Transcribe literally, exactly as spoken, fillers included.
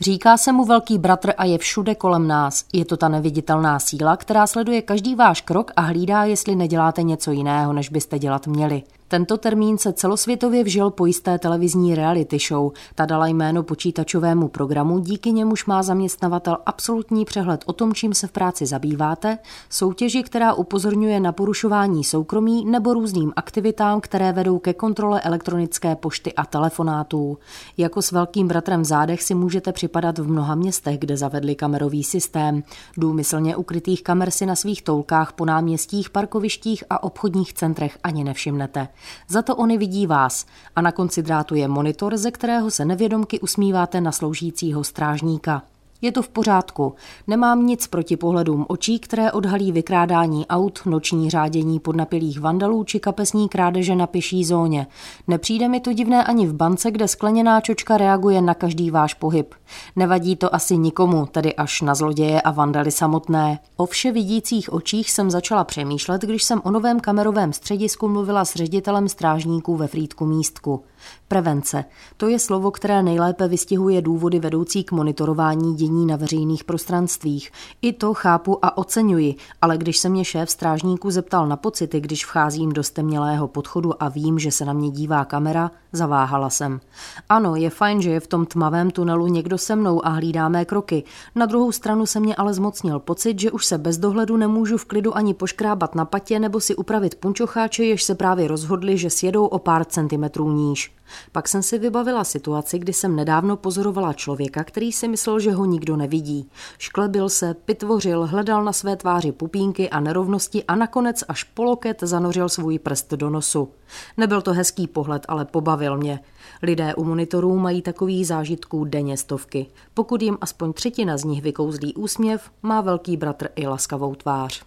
Říká se mu velký bratr a je všude kolem nás. Je to ta neviditelná síla, která sleduje každý váš krok a hlídá, jestli neděláte něco jiného, než byste dělat měli. Tento termín se celosvětově vžil po jisté televizní reality show. Ta dala jméno počítačovému programu, díky němuž má zaměstnavatel absolutní přehled o tom, čím se v práci zabýváte, soutěži, která upozorňuje na porušování soukromí nebo různým aktivitám, které vedou ke kontrole elektronické pošty a telefonátů. Jako s velkým bratrem v zádech si můžete připadat v mnoha městech, kde zavedli kamerový systém. Důmyslně ukrytých kamer si na svých toulkách po náměstích, parkovištích a obchodních centrech ani nevšimnete. Za to oni vidí vás a na konci drátu je monitor, ze kterého se nevědomky usmíváte na sloužícího strážníka. Je to v pořádku. Nemám nic proti pohledům očí, které odhalí vykrádání aut, noční řádění podnapilých vandalů či kapesní krádeže na pěší zóně. Nepřijde mi to divné ani v bance, kde skleněná čočka reaguje na každý váš pohyb. Nevadí to asi nikomu, tedy až na zloděje a vandaly samotné. O vše vidících očích jsem začala přemýšlet, když jsem o novém kamerovém středisku mluvila s ředitelem strážníků ve Frýdku Místku. Prevence. To je slovo, které nejlépe vystihuje důvody vedoucí k monitorování dění na veřejných prostranstvích. I to chápu a oceňuji, ale když se mě šéf strážníků zeptal na pocity, když vcházím do stemnělého podchodu a vím, že se na mě dívá kamera, zaváhala jsem. Ano, je fajn, že je v tom tmavém tunelu někdo se mnou a hlídá mé kroky. Na druhou stranu se mě ale zmocnil pocit, že už se bez dohledu nemůžu v klidu ani poškrábat na patě nebo si upravit punčocháče, jež se právě rozhodli, že sjedou o pár centimetrů níž. Pak jsem si vybavila situaci, kdy jsem nedávno pozorovala člověka, který si myslel, že ho nikdo nevidí. Šklebil se, pitvořil, hledal na své tváři pupínky a nerovnosti a nakonec až po loket zanořil svůj prst do nosu. Nebyl to hezký pohled, ale pobavil mě. Lidé u monitorů mají takových zážitků denně stovky. Pokud jim aspoň třetina z nich vykouzlí úsměv, má velký bratr i laskavou tvář.